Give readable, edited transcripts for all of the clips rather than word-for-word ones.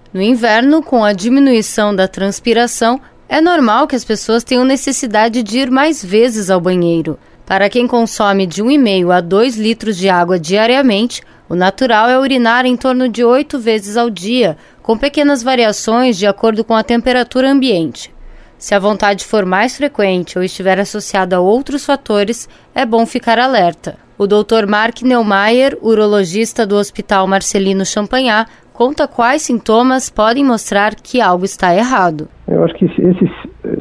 No inverno, com a diminuição da transpiração, é normal que as pessoas tenham necessidade de ir mais vezes ao banheiro. Para quem consome de 1,5 a 2 litros de água diariamente, o natural é urinar em torno de 8 vezes ao dia, com pequenas variações de acordo com a temperatura ambiente. Se a vontade for mais frequente ou estiver associada a outros fatores, é bom ficar alerta. O Dr. Mark Neumayer, urologista do Hospital Marcelino Champagnat, conta quais sintomas podem mostrar que algo está errado. Eu acho que esses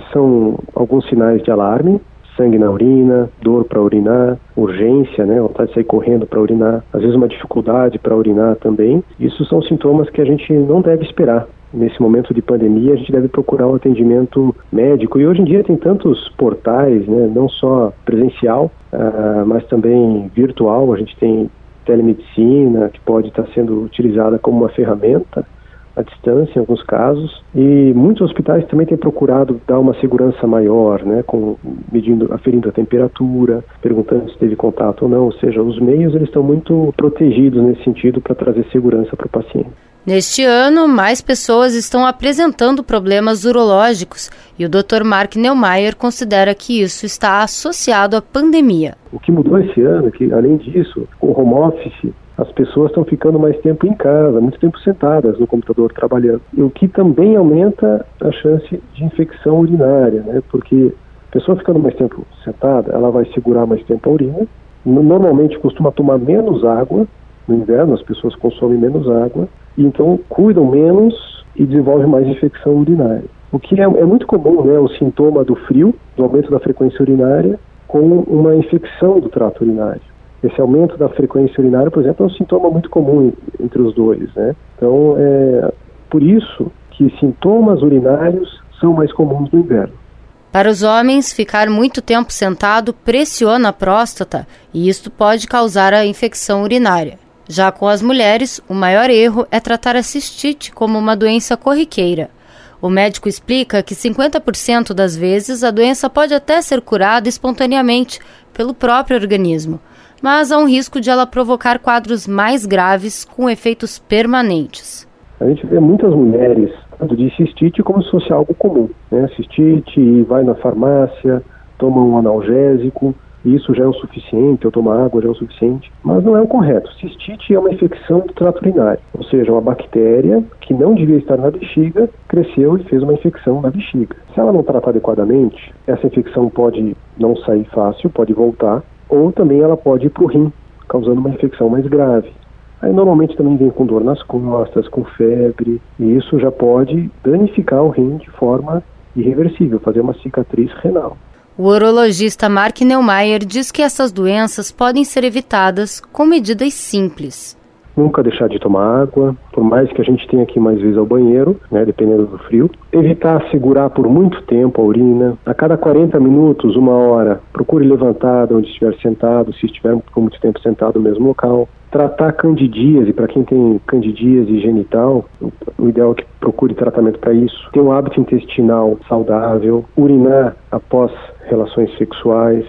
são alguns sinais de alarme: sangue na urina, dor para urinar, urgência, vontade de sair correndo para urinar, às vezes uma dificuldade para urinar também. Isso são sintomas que a gente não deve esperar. Nesse momento de pandemia, a gente deve procurar um atendimento médico. E hoje em dia tem tantos portais, não só presencial, mas também virtual. A gente tem telemedicina, que pode estar sendo utilizada como uma ferramenta à distância em alguns casos, e muitos hospitais também têm procurado dar uma segurança maior, aferindo a temperatura, perguntando se teve contato ou não, ou seja, os meios eles estão muito protegidos nesse sentido para trazer segurança para o paciente. Neste ano, mais pessoas estão apresentando problemas urológicos e o Dr. Mark Neumayer considera que isso está associado à pandemia. O que mudou esse ano é que, além disso, com o home office, as pessoas estão ficando mais tempo em casa, muito tempo sentadas no computador trabalhando, o que também aumenta a chance de infecção urinária, porque a pessoa ficando mais tempo sentada, ela vai segurar mais tempo a urina, normalmente costuma tomar menos água. No inverno as pessoas consomem menos água, e então cuidam menos e desenvolvem mais infecção urinária. O que é muito comum, o sintoma do frio, do aumento da frequência urinária, com uma infecção do trato urinário. Esse aumento da frequência urinária, por exemplo, é um sintoma muito comum entre os dois, Então, é por isso que sintomas urinários são mais comuns no inverno. Para os homens, ficar muito tempo sentado pressiona a próstata e isto pode causar a infecção urinária. Já com as mulheres, o maior erro é tratar a cistite como uma doença corriqueira. O médico explica que 50% das vezes a doença pode até ser curada espontaneamente pelo próprio organismo, mas há um risco de ela provocar quadros mais graves com efeitos permanentes. A gente vê muitas mulheres falando de cistite como se fosse algo comum, Cistite, vai na farmácia, toma um analgésico, isso já é o suficiente, ou tomar água já é o suficiente, mas não é o correto. Cistite é uma infecção do trato urinário, ou seja, uma bactéria que não devia estar na bexiga, cresceu e fez uma infecção na bexiga. Se ela não tratar adequadamente, essa infecção pode não sair fácil, pode voltar, ou também ela pode ir para o rim, causando uma infecção mais grave. Aí normalmente também vem com dor nas costas, com febre, e isso já pode danificar o rim de forma irreversível, fazer uma cicatriz renal. O urologista Mark Neumayer diz que essas doenças podem ser evitadas com medidas simples. Nunca deixar de tomar água, por mais que a gente tenha que ir mais vezes ao banheiro, dependendo do frio. Evitar segurar por muito tempo a urina. A cada 40 minutos, 1 hora, procure levantar de onde estiver sentado, se estiver por muito tempo sentado no mesmo local. Tratar candidíase, para quem tem candidíase genital, o ideal é que procure tratamento para isso. Ter um hábito intestinal saudável, urinar após relações sexuais.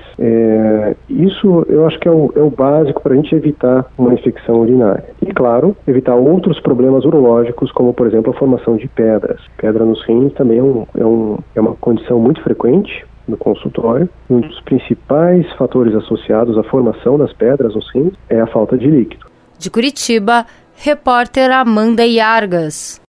Isso eu acho que é o básico para a gente evitar uma infecção urinária. E, claro, evitar outros problemas urológicos, como, por exemplo, a formação de pedras. Pedra nos rins também é uma condição muito frequente no consultório. Um dos principais fatores associados à formação das pedras nos rins é a falta de líquido. De Curitiba, repórter Amanda Iargas.